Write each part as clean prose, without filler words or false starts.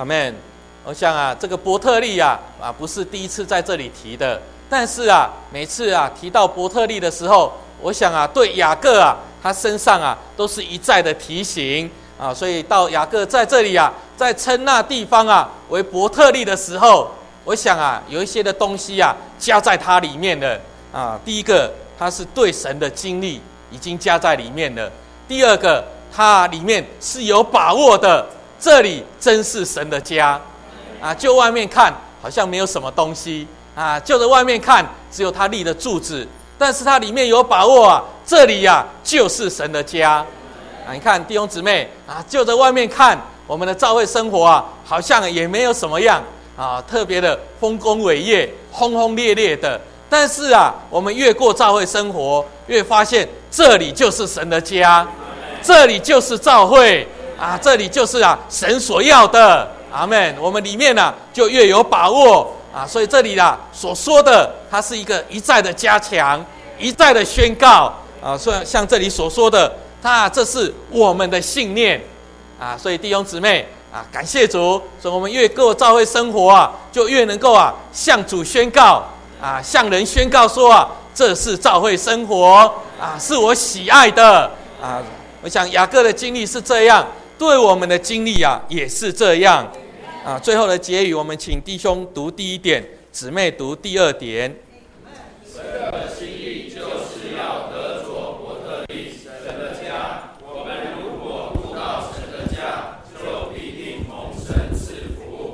阿们。我想啊，这个伯特利不是第一次在这里提的，但是每次提到伯特利的时候，我想对雅各他身上都是一再的提醒所以到雅各在这里在称那地方为伯特利的时候，我想有一些的东西加在它里面了第一个，它是对神的经历已经加在里面了；第二个，它里面是有把握的，这里真是神的家就外面看好像没有什么东西就着外面看只有它立的柱子，但是它里面有把握这里就是神的家你看弟兄姊妹就着外面看，我们的教会生活好像也没有什么样特别的丰功伟业、轰轰烈烈的，但是我们越过教会生活，越发现这里就是神的家，这里就是教会这里就是神所要的。阿们。我们里面就越有把握所以这里所说的，它是一个一再的加强，一再的宣告所以像这里所说的，这是我们的信念所以弟兄姊妹感谢主，所以我们越过教会生活就越能够向主宣告向人宣告说这是教会生活是我喜爱的我想雅各的经历是这样，对我们的经历也是这样最后的结语，我们请弟兄读第一点，姊妹读第二点。 神的心意就是要得着伯特利神的家，我们如果入到神的家，就必定蒙神赐福。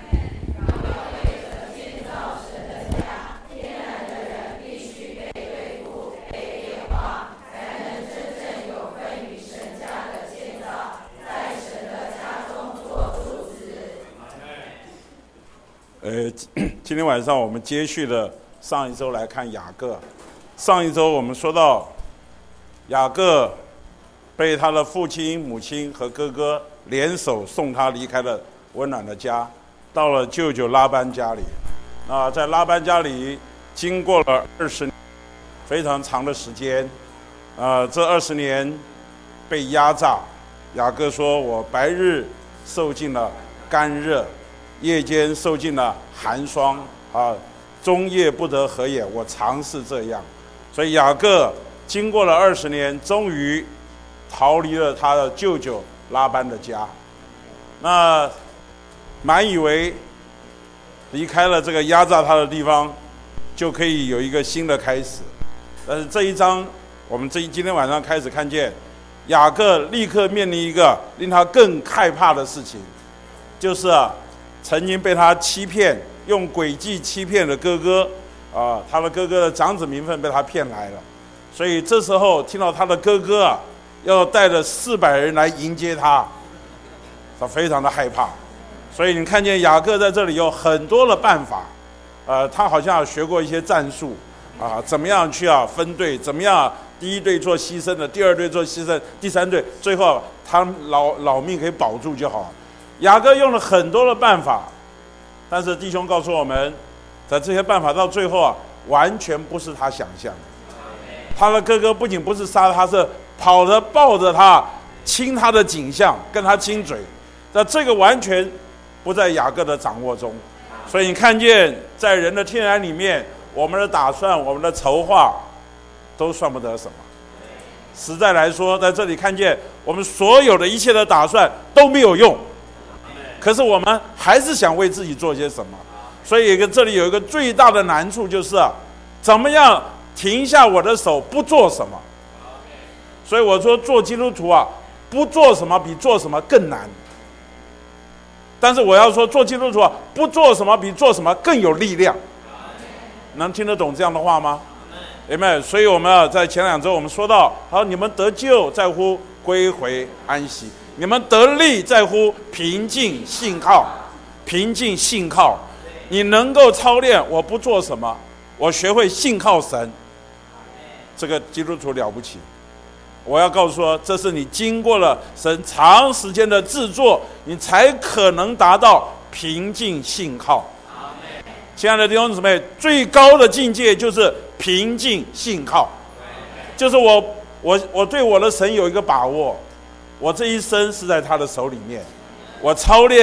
建造神的家，天然的人必须被对付、被变化，才能真正有份于神家的建造，在神的家中做柱子。 今天晚上我们接续了上一周来看雅各。上一周我们说到雅各被他的父亲、母亲和哥哥联手送他离开了温暖的家，到了舅舅拉班家里。在拉班家里经过了20年非常长的时间这20年被压榨。雅各说，我白日受尽了干热，夜间受尽了寒霜终夜不得合眼，我常是这样。所以雅各经过了20年，终于逃离了他的舅舅拉班的家。那满以为离开了这个压榨他的地方，就可以有一个新的开始。但是这一章，我们今天晚上开始看见，雅各立刻面临一个令他更害怕的事情，就是曾经被他欺骗、用诡计欺骗的哥哥他的哥哥的长子名分被他骗来了。所以这时候听到他的哥哥要带着400人来迎接他，他非常的害怕。所以你看见雅各在这里有很多的办法他好像学过一些战术怎么样去分队，怎么样第一队做牺牲的，第二队做牺牲，第三队最后他老命可以保住就好。雅各用了很多的办法，但是弟兄告诉我们，在这些办法到最后完全不是他想象的。他的哥哥不仅不是杀他，是跑着抱着他亲他的颈项，跟他亲嘴，那这个完全不在雅各的掌握中。所以你看见在人的天然里面，我们的打算、我们的筹划都算不得什么。实在来说，在这里看见我们所有的一切的打算都没有用，可是我们还是想为自己做些什么。所以这里有一个最大的难处，就是怎么样停下我的手，不做什么。所以我说做基督徒不做什么比做什么更难。但是我要说做基督徒不做什么比做什么更有力量。能听得懂这样的话吗？Amen。所以我们在前2周我们说到，你们得救在乎归回安息，你们得力在乎平静信靠。平静信靠，你能够操练我不做什么，我学会信靠神，这个基督徒了不起。我要告诉说，这是你经过了神长时间的制作，你才可能达到平静信靠。亲爱的弟兄姊妹，最高的境界就是平静信靠，就是我对我的神有一个把握，我这一生是在他的手里面，我操练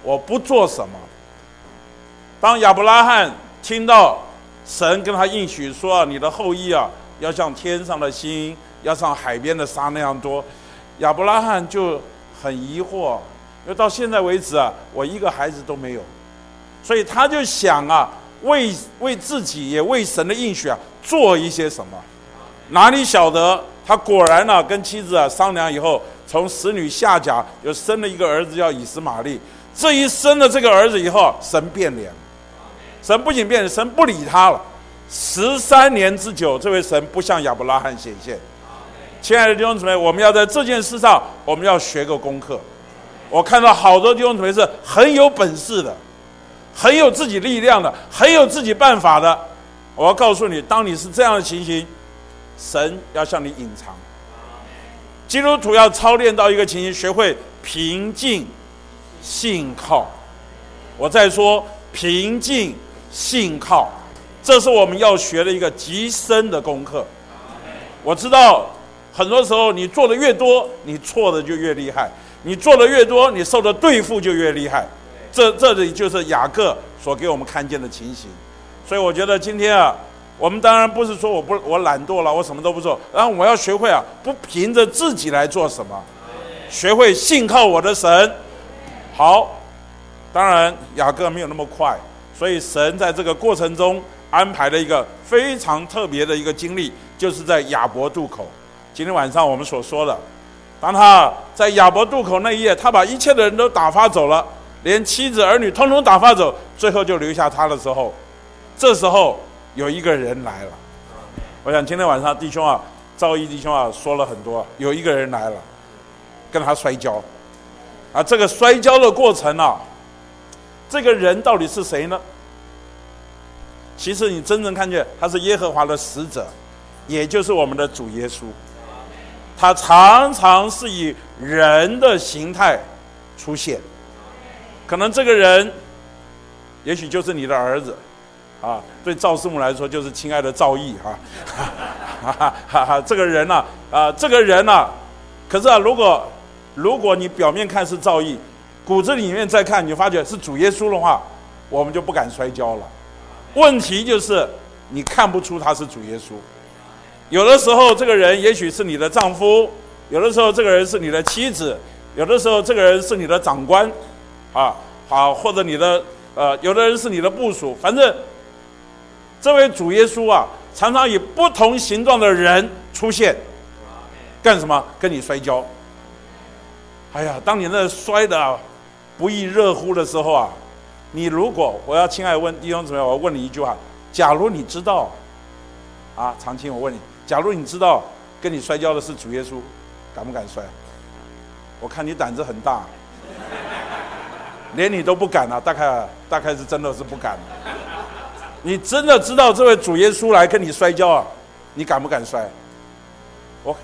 我不做什么。当亚伯拉罕听到神跟他应许说，你的后裔啊，要像天上的星，要像海边的沙那样多，亚伯拉罕就很疑惑，因为到现在为止啊，我一个孩子都没有，所以他就想啊，为自己也为神的应许啊，做一些什么。哪里晓得他果然啊，跟妻子啊商量以后，从使女夏甲又生了一个儿子叫以实玛利。这一生了这个儿子以后，神变脸，神不仅变脸，神不理他了。13年之久，这位神不向亚伯拉罕显现。亲爱的弟兄姊妹，我们要在这件事上，我们要学个功课。我看到好多弟兄姊妹是很有本事的，很有自己力量的，很有自己办法的。我要告诉你，当你是这样的情形，神要向你隐藏。基督徒要操练到一个情形，学会平静信靠。我再说平静信靠，这是我们要学的一个极深的功课。我知道很多时候你做的越多，你错的就越厉害，你做的越多，你受的对付就越厉害。这里就是雅各所给我们看见的情形。所以我觉得今天啊，我们当然不是说我懒惰了，我什么都不做，然后我要学会啊，不凭着自己来做什么，学会信靠我的神。好，当然雅各没有那么快，所以神在这个过程中安排了一个非常特别的一个经历，就是在雅博渡口。今天晚上我们所说的，当他在雅博渡口那一夜，他把一切的人都打发走了，连妻子儿女通通打发走，最后就留下他的时候，这时候有一个人来了。我想今天晚上弟兄啊，赵毅弟兄啊说了很多，有一个人来了，跟他摔跤。这个摔跤的过程啊，这个人到底是谁呢？其实你真正看见，他是耶和华的使者，也就是我们的主耶稣。他常常是以人的形态出现，可能这个人也许就是你的儿子啊，对赵师母来说就是亲爱的赵毅啊，这个人啊，可是啊，如果你表面看是赵毅，骨子里面再看，你发觉是主耶稣的话，我们就不敢摔跤了。问题就是你看不出他是主耶稣。有的时候这个人也许是你的丈夫，有的时候这个人是你的妻子，有的时候这个人是你的长官或者你的有的人是你的部属，反正这位主耶稣啊，常常以不同形状的人出现，干什么？跟你摔跤。哎呀，当你那摔的不亦乐乎的时候啊，你如果我要亲爱问弟兄姊妹，我要问你一句话：假如你知道长青，我问你，假如你知道跟你摔跤的是主耶稣，敢不敢摔？我看你胆子很大，连你都不敢大概是真的是不敢。你真的知道这位主耶稣来跟你摔跤你敢不敢摔？如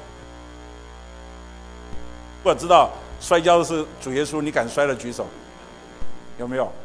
果知道摔跤的是主耶稣，你敢摔的举手，有没有？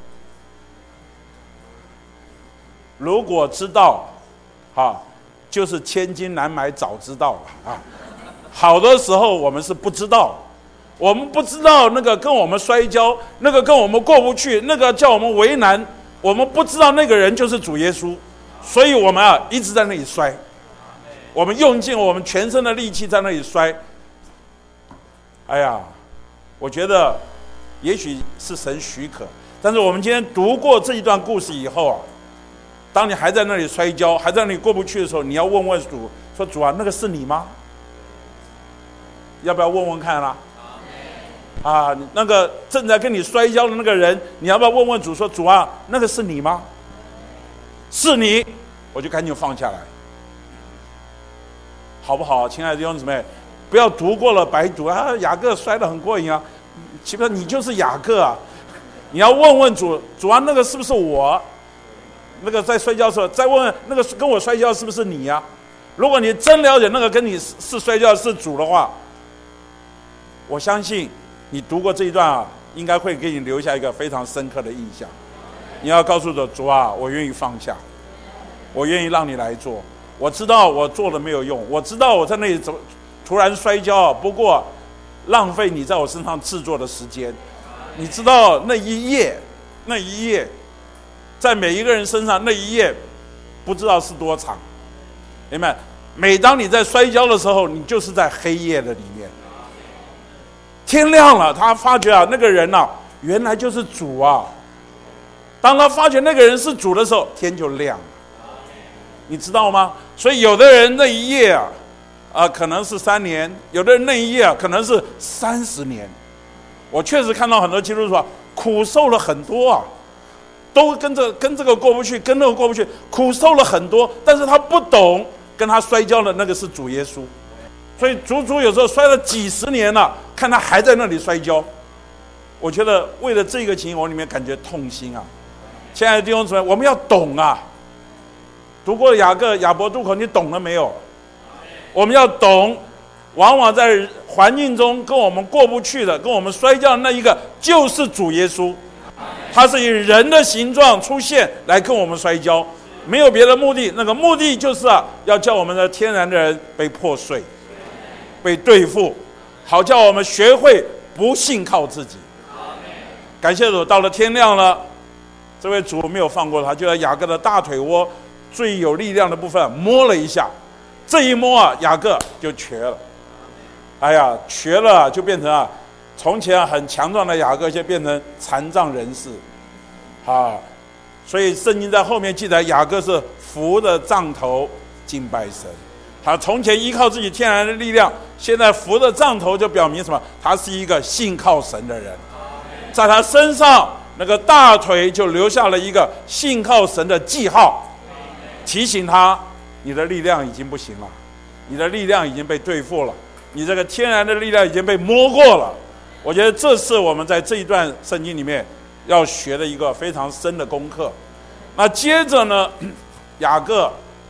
如果知道就是千金难买早知道了好多时候我们是不知道，我们不知道那个跟我们摔跤，那个跟我们过不去，那个叫我们为难，我们不知道那个人就是主耶稣，所以我们一直在那里摔，我们用尽我们全身的力气在那里摔。哎呀，我觉得也许是神许可，但是我们今天读过这一段故事以后当你还在那里摔跤，还在那里过不去的时候，你要问问主，说主那个是你吗？要不要问问看那个正在跟你摔跤的那个人，你要不要问问主，说主那个是你吗？是你，我就赶紧放下来，好不好？亲爱的弟兄姊妹，不要读过了白读雅各摔得很过瘾基本上你就是雅各你要问问主那个是不是我？那个在摔跤的时候，再问问那个跟我摔跤是不是你如果你真了解那个跟你是摔跤是主的话，我相信你读过这一段应该会给你留下一个非常深刻的印象。你要告诉主我愿意放下，我愿意让你来做。我知道我做了没有用，我知道我在那里突然摔跤不过浪费你在我身上制作的时间， 你知道那一夜，在每一个人身上那一夜，不知道是多长。明白？每当你在摔跤的时候，你就是在黑夜的里面。天亮了，他发觉那个人原来就是主啊。当他发觉那个人是主的时候，天就亮了。你知道吗？所以有的人那一夜可能是3年，有的人那一夜可能是30年。我确实看到很多基督徒苦受了很多都跟这个过不去，跟那个过不去，苦受了很多，但是他不懂跟他摔跤的那个是主耶稣，所以足有时候摔了几十年了，看他还在那里摔跤。我觉得为了这个情形，我里面感觉痛心亲爱的弟兄姊妹，我们要懂读过雅伯渡口，你懂了没有？我们要懂，往往在环境中跟我们过不去的，跟我们摔跤的那一个，就是主耶稣。他是以人的形状出现来跟我们摔跤，没有别的目的。那个目的就是要叫我们的天然的人被破碎，被对付，好叫我们学会不信靠自己。感谢主，到了天亮了，这位主没有放过他，就在雅各的大腿窝最有力量的部分摸了一下，这一摸雅各就瘸了。瘸了就变成从前很强壮的雅各，就变成残障人士所以圣经在后面记载，雅各是扶着杖头敬拜神。他从前依靠自己天然的力量，现在扶着杖头，就表明什么？他是一个信靠神的人。在他身上那个大腿就留下了一个信靠神的记号，提醒他你的力量已经不行了，你的力量已经被对付了，你这个天然的力量已经被摸过了。我觉得这是我们在这一段圣经里面要学的一个非常深的功课。那接着呢，雅各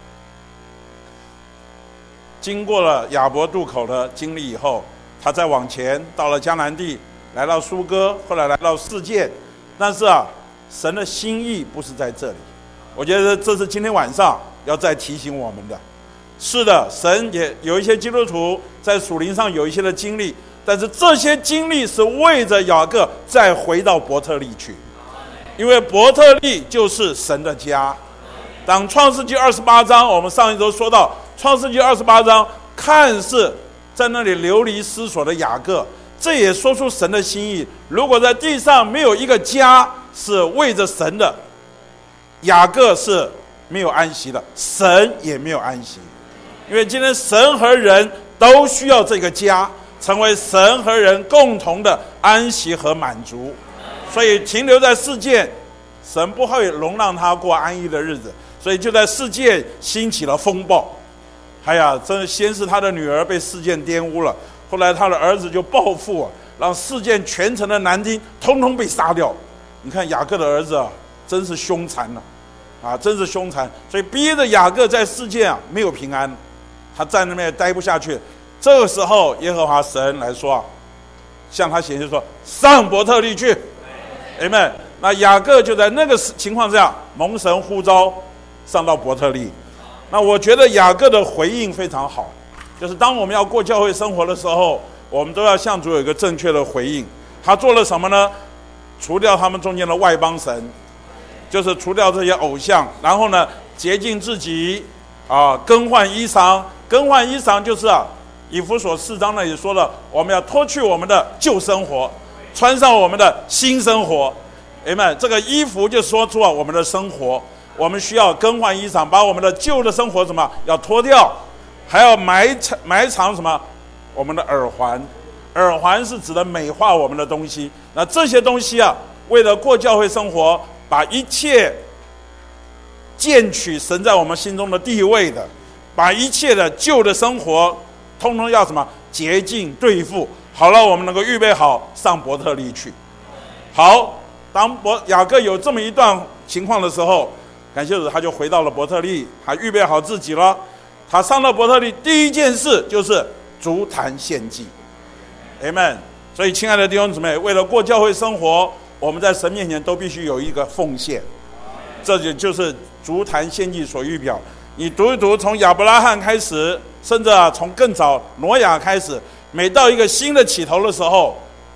经过了雅伯渡口的经历以后，他再往前到了迦南地，来到苏哥，后来来到示剑。但是神的心意不是在这里。我觉得这是今天晚上要再提醒我们的。是的，神也有一些基督徒在属灵上有一些的经历，但是这些经历是为着雅各再回到伯特利去，因为伯特利就是神的家。当创世纪28章，我们上一周说到创世纪28章，看似在那里流离失所的雅各，这也说出神的心意。如果在地上没有一个家是为着神的，雅各是没有安息的，神也没有安息。因为今天神和人都需要这个家，成为神和人共同的安息和满足。所以停留在世界，神不会容让他过安逸的日子，所以就在世界兴起了风暴。真先是他的女儿被事件玷污了，后来他的儿子就报复让事件全城的男丁通通被杀掉。你看雅各的儿子真是凶残了真是凶残，所以逼着雅各在世界没有平安，他在那边待不下去。这个时候耶和华神来说向他显现说，上伯特利去。Amen。那雅各就在那个情况下蒙神呼召上到伯特利。那我觉得雅各的回应非常好，就是当我们要过教会生活的时候，我们都要向主有一个正确的回应。他做了什么呢？除掉他们中间的外邦神，就是除掉这些偶像，然后呢洁净自己更换衣裳。更换衣裳就是以弗所4章那里说了，我们要脱去我们的旧生活，穿上我们的新生活。Amen。这个衣服就说出我们的生活，我们需要更换衣裳，把我们的旧的生活要脱掉，还要埋藏什么？我们的耳环。耳环是指的美化我们的东西。那这些东西为了过教会生活，把一切建取神在我们心中的地位的，把一切的旧的生活通通要什么？洁净对付，好了，我们能够预备好上伯特利去。好，当雅各有这么一段情况的时候，感谢主，他就回到了伯特利，他预备好自己了。他上到伯特利，第一件事就是足坛献祭。Amen。所以亲爱的弟兄姊妹，为了过教会生活，我们在神面前都必须有一个奉献，这就是足坛献祭所预表。你读一读，从亚伯拉罕开始，甚至从更早挪亚开始，每到一个新的起头的时候，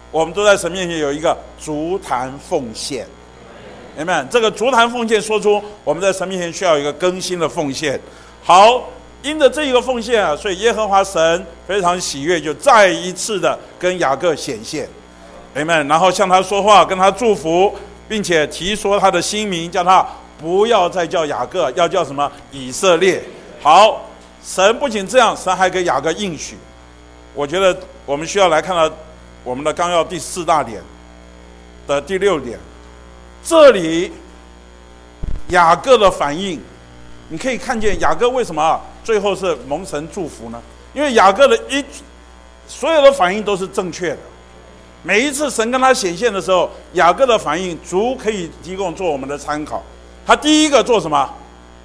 我们都在神面前有一个足坛奉献。你们这个足坛奉献说出我们在神面前需要有一个更新的奉献。好，因着这一个奉献啊，所以耶和华神非常喜悦，就再一次的跟雅各显现。Amen， 然后向他说话，跟他祝福，并且提说他的新名，叫他不要再叫雅各，要叫什么？以色列。好，神不仅这样，神还给雅各应许。我觉得我们需要来看到我们的纲要第4大点的第6点，这里雅各的反应，你可以看见雅各为什么最后是蒙神祝福呢？因为雅各的所有的反应都是正确的。每一次神跟他显现的时候，雅各的反应足可以提供做我们的参考。他第一个做什么？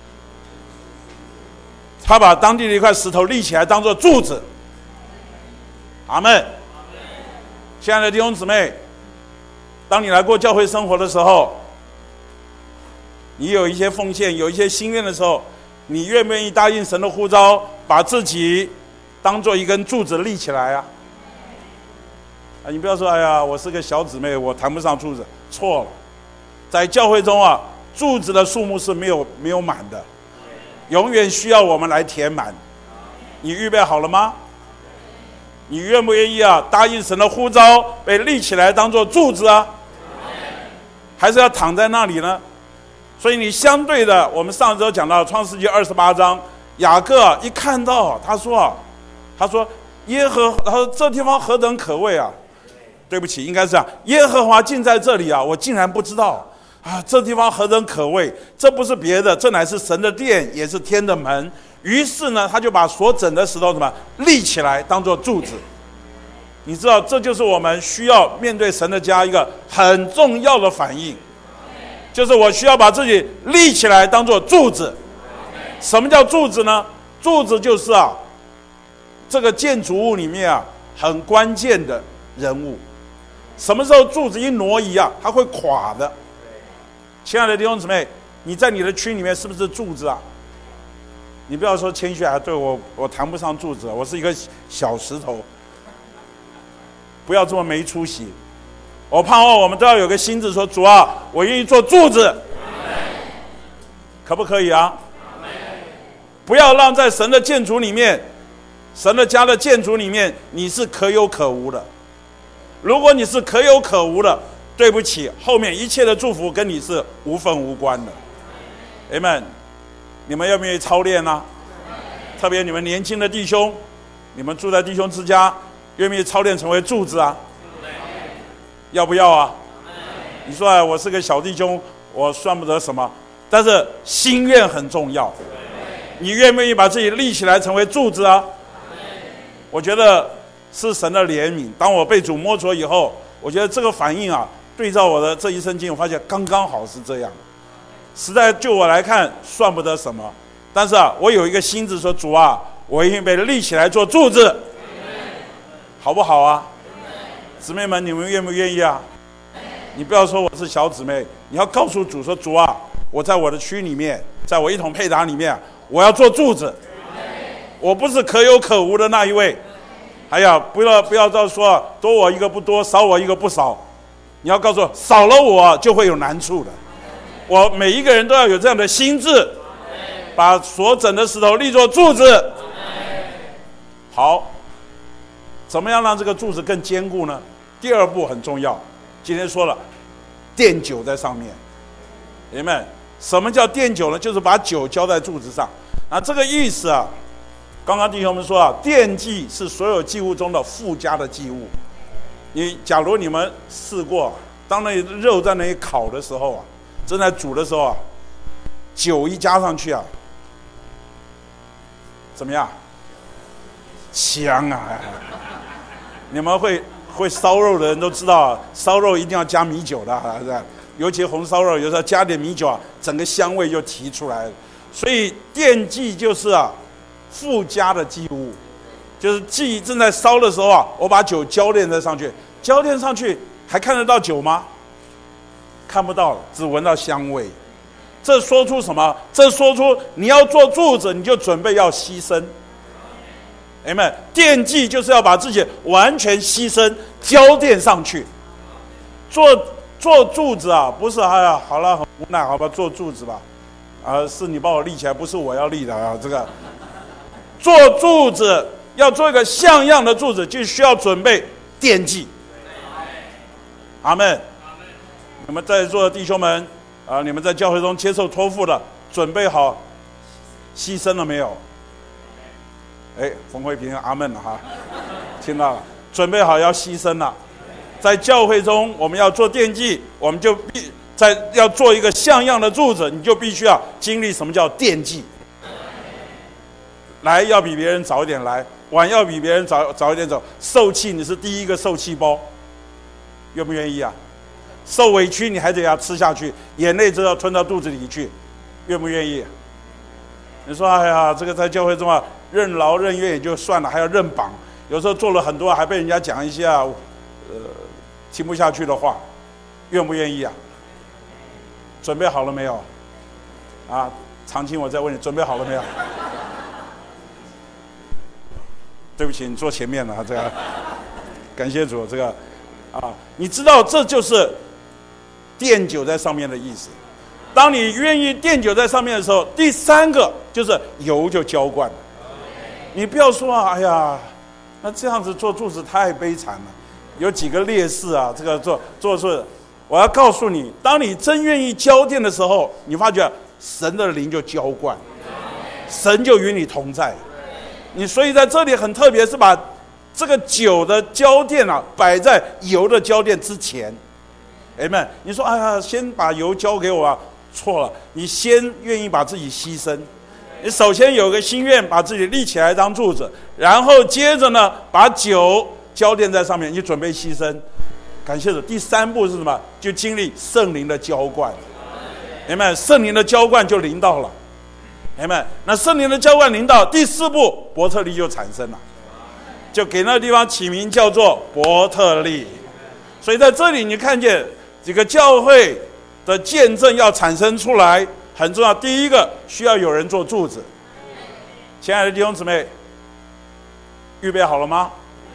他把当地的一块石头立起来当做柱子。阿们。亲爱的弟兄姊妹，当你来过教会生活的时候，你有一些奉献，有一些心愿的时候，你愿不愿意答应神的呼召，把自己当做一根柱子立起来啊？你不要说，哎呀，我是个小姊妹，我谈不上柱子。错了，在教会中啊，柱子的数目是没有满的，永远需要我们来填满。你预备好了吗？你愿不愿意啊？答应神的呼召，被立起来当做柱子啊？还是要躺在那里呢？所以你相对的，我们上周讲到创世纪28章，雅各一看到，他说他说这地方何等可畏啊！对不起，应该是耶和华竟在这里啊！我竟然不知道啊！这地方何等可畏！这不是别的，这乃是神的殿，也是天的门。于是呢，他就把所整的石头立起来，当做柱子。你知道，这就是我们需要面对神的家一个很重要的反应，就是我需要把自己立起来，当做柱子。什么叫柱子呢？柱子就是这个建筑物里面很关键的人物。什么时候柱子一挪移它会垮的。亲爱的弟兄姊妹，你在你的区里面是不是柱子啊？你不要说谦虚对我谈不上柱子，我是一个小石头。不要这么没出息。我盼望我们都要有个心智，说主啊，我愿意做柱子，可不可以啊？不要让在神的建筑里面，神的家的建筑里面，你是可有可无的。如果你是可有可无的，对不起，后面一切的祝福跟你是无分无关的。Amen。你们愿不愿意操练呢？特别你们年轻的弟兄，你们住在弟兄之家，愿不愿意操练成为柱子啊？要不要啊？你说我是个小弟兄，我算不得什么，但是心愿很重要。你愿不愿意把自己立起来成为柱子啊？我觉得是神的怜悯。当我被主摸着以后，我觉得这个反应对照我的这一生经，我发现刚刚好是这样。实在就我来看算不得什么，但是我有一个心智说，主啊，我愿意被立起来做柱子，好不好啊？姊妹们，你们愿不愿意啊？你不要说我是小姊妹，你要告诉主说，主啊，我在我的区里面，在我一统配搭里面，我要做柱子，我不是可有可无的那一位。哎呀，不要到说多我一个不多，少我一个不少，你要告诉我，少了我就会有难处的。我每一个人都要有这样的心智，把所整的石头立作柱子。好，怎么样让这个柱子更坚固呢？第二步很重要，今天说了，奠酒在上面。明白？什么叫奠酒呢？就是把酒浇在柱子上。这个意思刚刚弟兄们说奠祭是所有祭物中的附加的祭物。假如你们试过，当那肉在那里烤的时候正在煮的时候酒一加上去怎么样？香你们会烧肉的人都知道，烧肉一定要加米酒的，尤其红烧肉有时候加点米酒整个香味就提出来了。所以奠祭就是附加的祭物，就是祭正在烧的时候我把酒浇奠在上去，浇奠上去还看得到酒吗？看不到了，只闻到香味。这说出什么？这说出你要做柱子，你就准备要牺牲。 Amen。奠祭就是要把自己完全牺牲，交奠上去。做柱子啊，不是哎呀，好了，很无奈，好吧，做柱子吧。是你把我立起来，不是我要立的啊。这个做柱子要做一个像样的柱子，就需要准备奠祭。阿们。你们在座的弟兄们你们在教会中接受托付的，准备好牺牲了没有？冯慧平，阿们了哈，听到了，准备好要牺牲了。在教会中，我们要做奠祭，我们就要做一个像样的柱子，你就必须要经历什么叫奠祭。来要比别人早一点来，晚要比别人早一点走。受气你是第一个受气包，愿不愿意啊？受委屈你还得要吃下去，眼泪就要吞到肚子里去，愿不愿意？你说哎呀，这个在教会中任劳任怨也就算了，还要任绑，有时候做了很多还被人家讲一些听不下去的话，愿不愿意啊？准备好了没有？常青，我再问你，准备好了没有？对不起，你坐前面了这个，感谢主，这个你知道这就是奠酒在上面的意思。当你愿意奠酒在上面的时候，第三个就是油就浇灌了。你不要说哎呀，那这样子做柱子太悲惨了。有几个烈士这个做事，我要告诉你，当你真愿意交奠的时候，你发觉神的灵就浇灌，神就与你同在。你所以在这里很特别，是把这个酒的交奠摆在油的交奠之前。Amen。你说哎呀，先把油交给我错了，你先愿意把自己牺牲。你首先有个心愿，把自己立起来当柱子，然后接着呢，把酒交奠在上面，你准备牺牲。感谢主。第三步是什么？就经历圣灵的浇灌。Amen。圣灵的浇灌就临到了。Amen。那圣灵的浇灌临到，第四步伯特利就产生了，就给那个地方起名叫做伯特利。所以在这里你看见这个教会的见证要产生出来很重要。第一个需要有人做柱子。亲爱的弟兄姊妹，预备好了吗？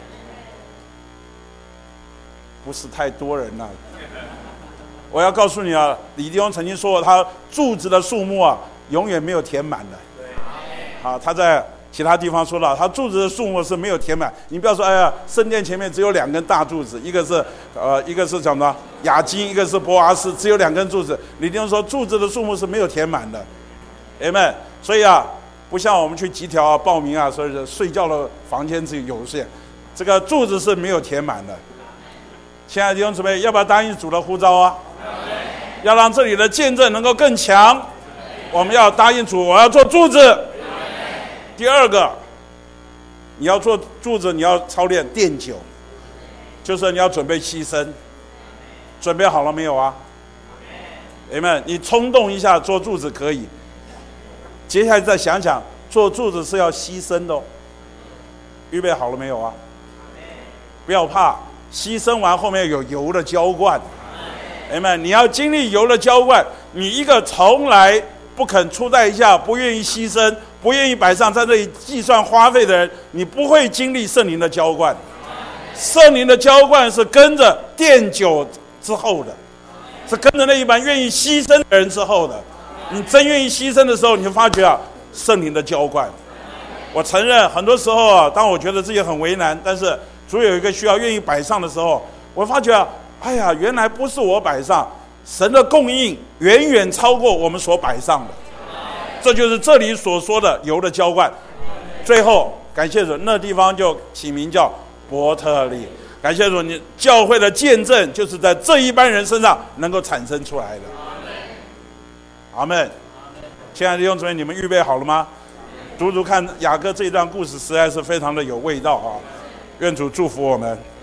不是太多人了。我要告诉你李弟兄曾经说过，他柱子的数目永远没有填满的。他在其他地方说到，他柱子的数目是没有填满。你不要说哎呀，圣殿前面只有2根大柱子，一个是什么雅金，一个是博阿斯，只有2根柱子。李弟兄说柱子的数目是没有填满的。Amen。所以不像我们去集条报名所以睡觉的房间只有限，这个柱子是没有填满的。亲爱的弟兄姊妹，要不要答应主的呼召要让这里的见证能够更强，我们要答应主，我要做柱子。第二个，你要做柱子，你要操练奠酒，就是你要准备牺牲。准备好了没有Amen。你冲动一下做柱子可以，接下来再想想做柱子是要牺牲的预备好了没有不要怕，牺牲完后面有油的浇灌。Amen。你要经历油的浇灌，你一个从来不肯出代价，不愿意牺牲，不愿意摆上，在这里计算花费的人，你不会经历圣灵的浇灌。圣灵的浇灌是跟着奠酒之后的，是跟着那一班愿意牺牲的人之后的。你真愿意牺牲的时候，你就发觉圣灵的浇灌。我承认很多时候当我觉得自己很为难，但是主有一个需要愿意摆上的时候，我发觉哎呀，原来不是我摆上，神的供应远远超过我们所摆上的。这就是这里所说的油的浇灌。最后感谢主，那地方就起名叫伯特利。感谢主，你教会的见证就是在这一班人身上能够产生出来的。阿们。亲爱的弟兄姊妹，你们预备好了吗？读看雅各这一段故事，实在是非常的有味道愿主祝福我们。